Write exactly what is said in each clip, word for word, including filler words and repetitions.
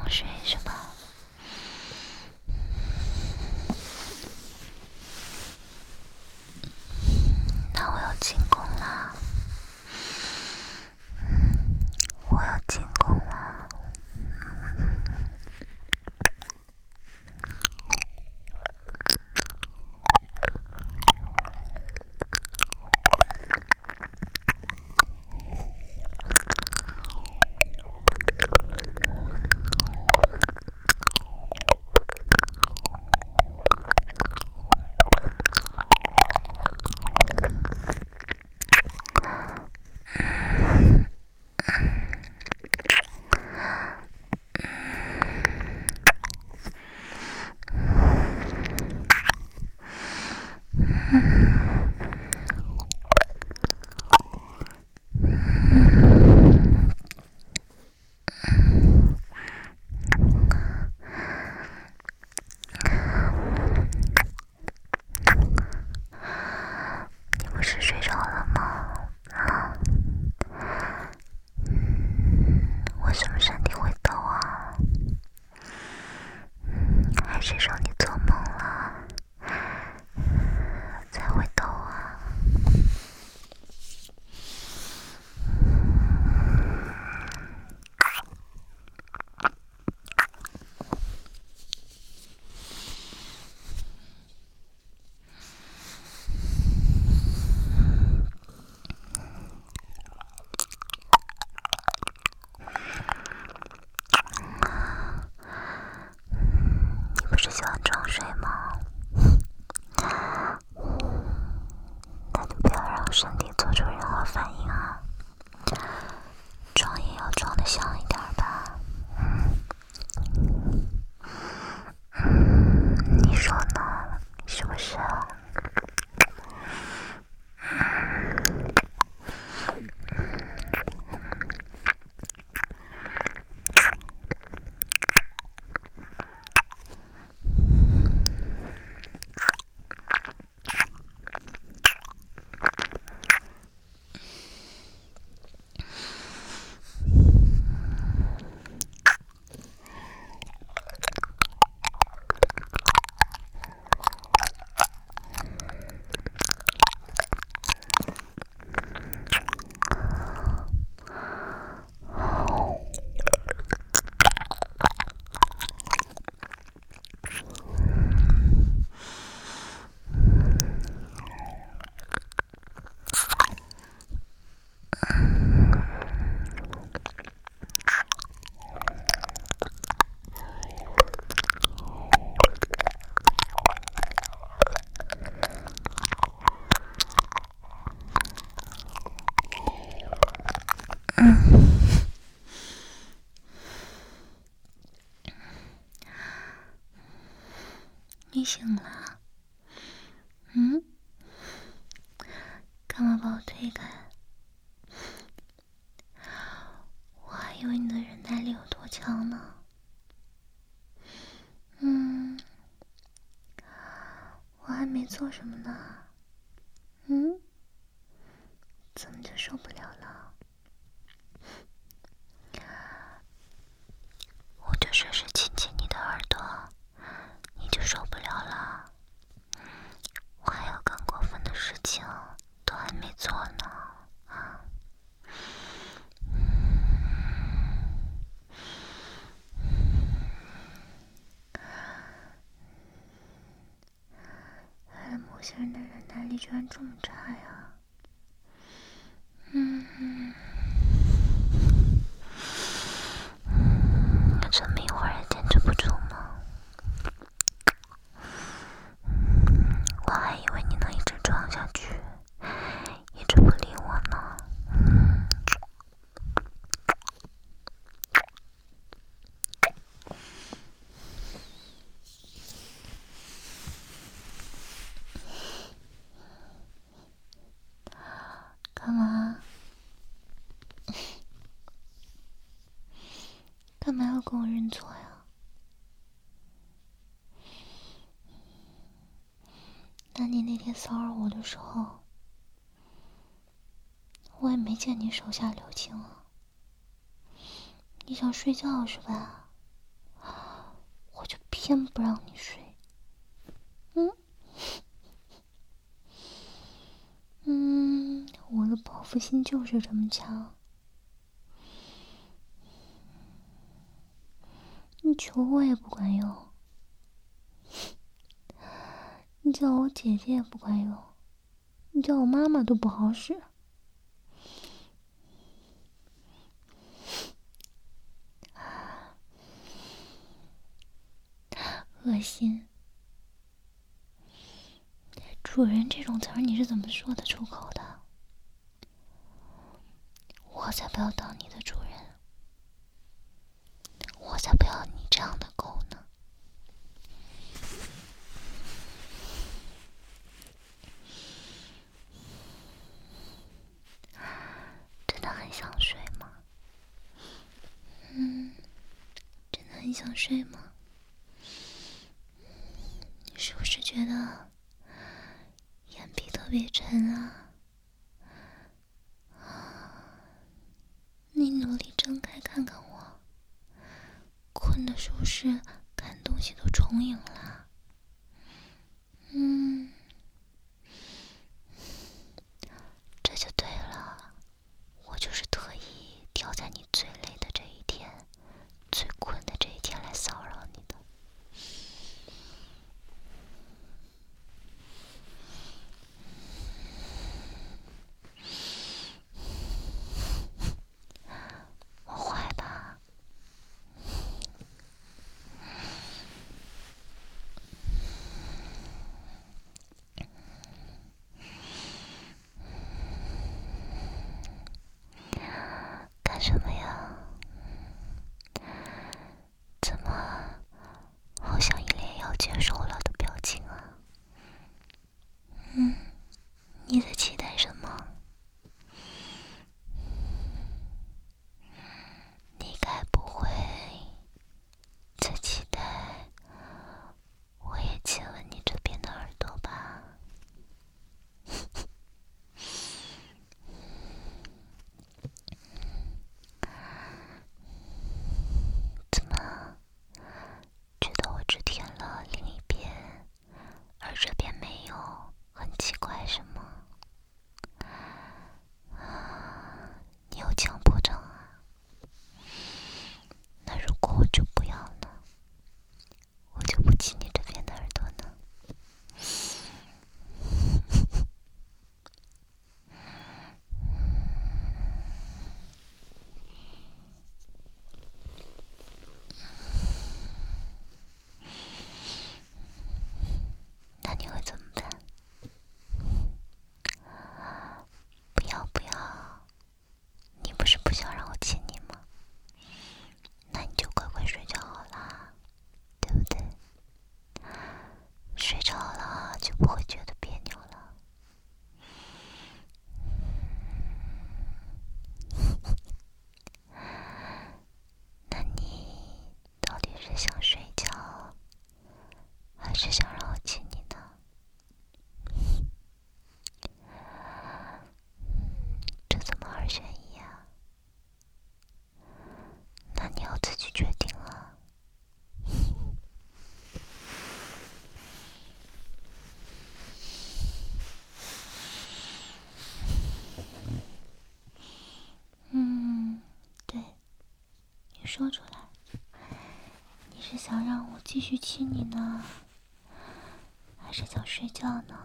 睡是吧？那我要进攻了，我要进攻了。你不是睡着了吗？为什么身体会抖啊？还是说你做梦了才会抖啊？你不是喜欢装睡吗？那就不要让身体做出任何反应啊，装也要装得像一点吧。你说呢？是不是啊？你醒了？嗯？干嘛把我推开？我还以为你的忍耐力有多强呢。嗯，我还没做什么呢。嗯？怎么就受不了了？我就说是亲亲你的耳朵，你就受不了了。我还有更过分的事情都还没做呢。啊！原来某些人的忍耐力居然这么差呀！嗯嗯。这么一会儿也坚持不住吗？我还以为你能一直装下去，一直不理我呢。干嘛？干嘛要跟我认错呀？那你那天骚扰我的时候，我也没见你手下留情啊。你想睡觉是吧？ 偏不让你睡。嗯嗯，我的报复心就是这么强。你求我也不管用，你叫我姐姐也不管用，你叫我妈妈都不好使。恶心！主人这种词儿你是怎么说得出口的？我才不要当你的主人，我才不要你这样的狗呢。真的很想睡吗？嗯，真的很想睡吗？你是不是觉得眼皮特别沉啊？你努力睁开看看我，困的是不是看东西都重影了？嗯，这就对了，我就是特意挑在你最累的这一天，最困的这一天来骚扰你的。我坏吧？干什么呀？怎么好像一脸要接受了的表情啊？嗯，你在期待什么？你该不会在期待我也亲吻你这边的耳朵吧？怎么觉得我只舔了另一边，而这边没有，很奇怪是吗？你有强迫症啊？那如果我就不要呢？我就不亲你这边的耳朵呢？那你会怎么办？不要不要，你不是不想让我亲你吗？那你就乖乖睡觉好啦，对不对？睡着了就不会觉得别扭了。那你到底是想睡觉，还是想让我亲你呢？这怎么二选一啊？那你要自己决定啊。嗯，对，你说出来，你是想让我继续亲你呢，还是想睡觉呢？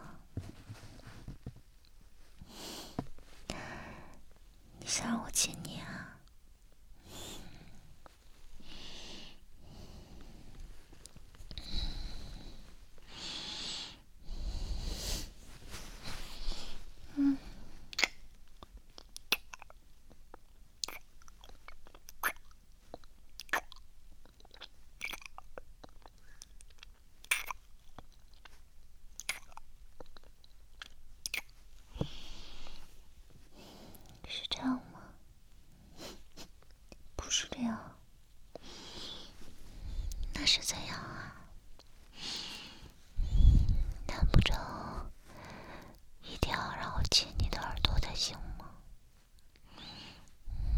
你想让我亲你啊？嗯。是这样吗？不是这样，那是怎样啊？难不成一定要让我亲你的耳朵才行吗？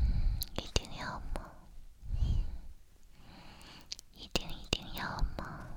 一定要吗？一定一定要吗？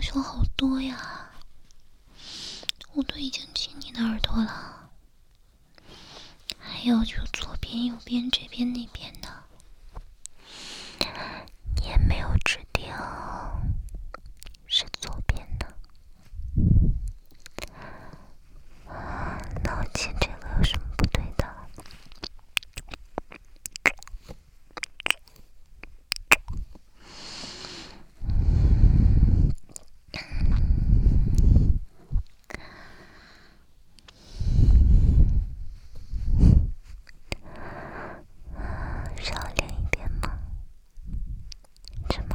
求好多呀，我都已经亲你的耳朵了，还有就左边、右边、这边、那边的，你也没有指定是左边的。那我亲这个有什么不对的？少另一边吗？什么？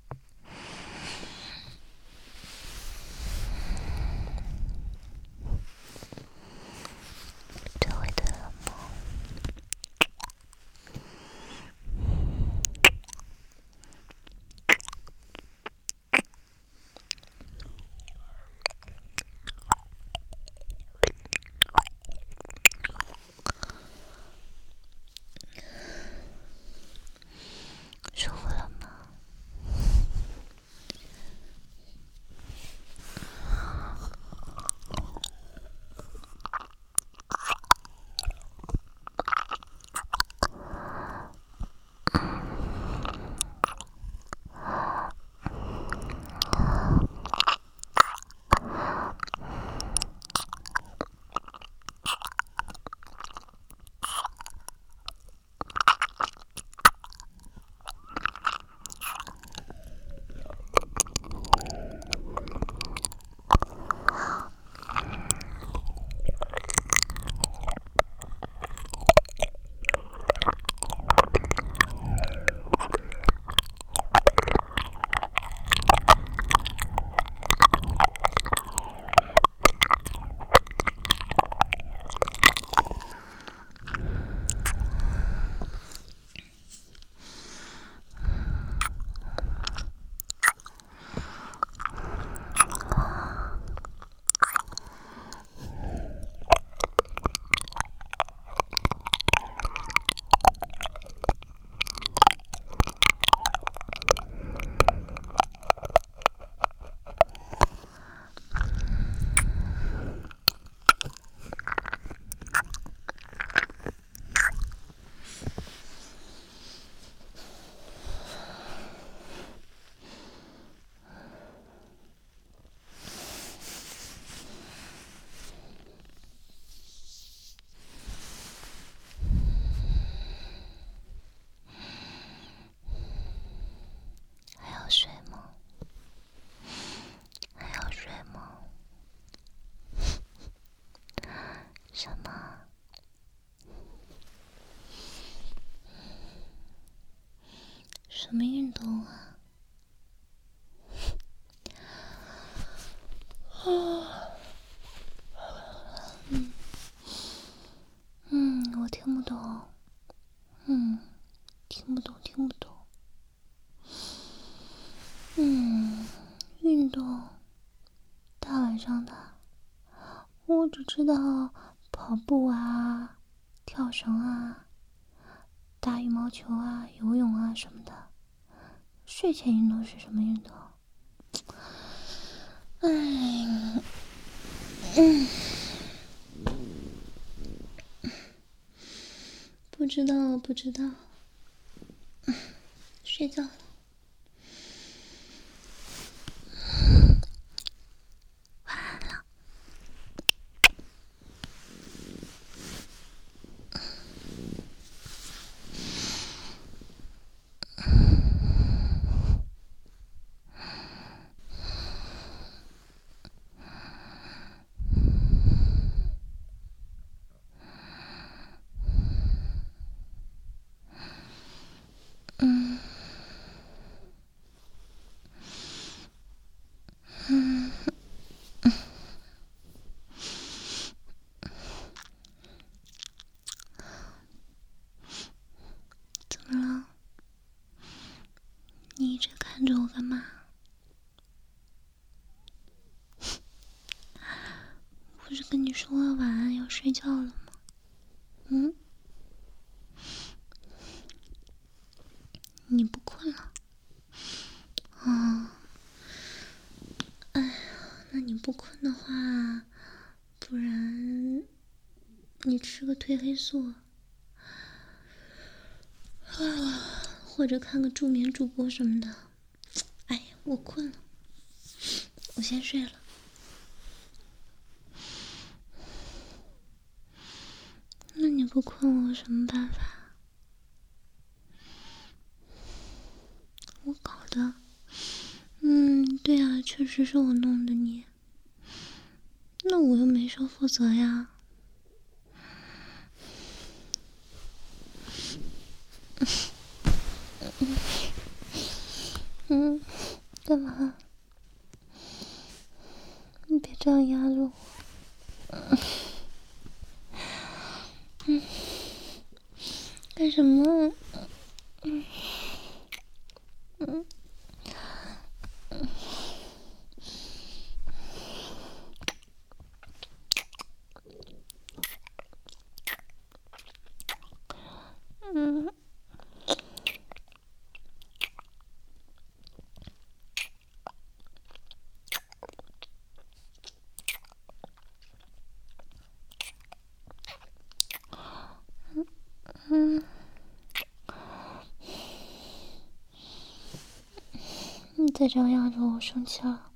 这回对了吗？舒服了吗？还要睡吗？还要睡吗？什么？什么运动啊？嗯嗯，我听不懂。嗯，听不懂，听不懂。嗯，运动，大晚上的，我只知道跑步啊、跳绳啊、打羽毛球啊、游泳啊什么的。睡前运动是什么运动？哎，嗯，不知道，不知道。睡觉了。晚安了。嗯嗯怎么了？你一直看着我干嘛？不是跟你说了晚安要睡觉了吗？嗯？你不困了？哦， 不困的话，不然你吃个褪黑素，啊，或者看个助眠主播什么的。哎呀，我困了，我先睡了。那你不困，我有什么办法？我搞的。嗯，对啊，确实是我弄的你。那我又没说负责呀。嗯，干嘛？你别这样压着我。嗯，干什么？嗯嗯嗯。嗯，你再这样压着我，我生气了。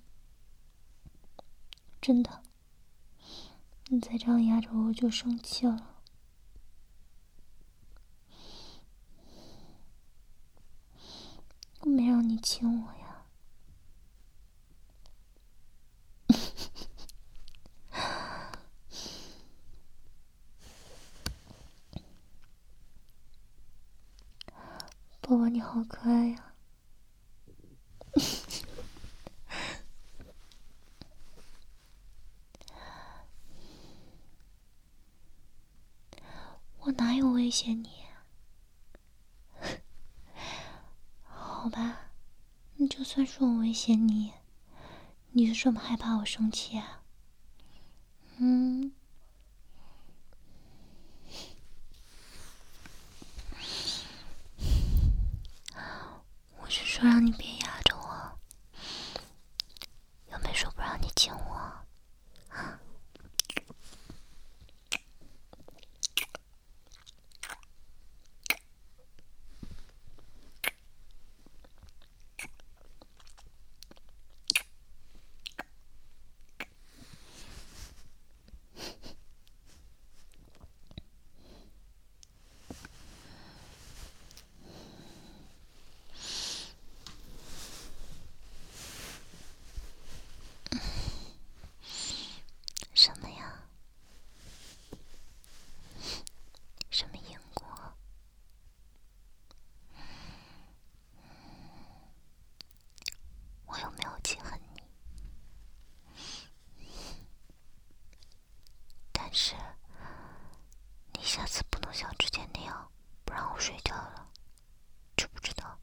真的，你再这样压着我，我就生气了。我没让你亲我呀。宝宝，你好可爱呀。我哪有威胁你？好吧，那就算是我威胁你，你是这么害怕我生气啊？嗯，我是说让你别压着我，又没说不让你亲我。什么呀？什么因果？我有没有记恨你？但是你下次不能像之前那样不让我睡觉了，知不知道？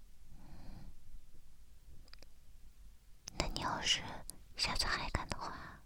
那你要是下次还敢的话，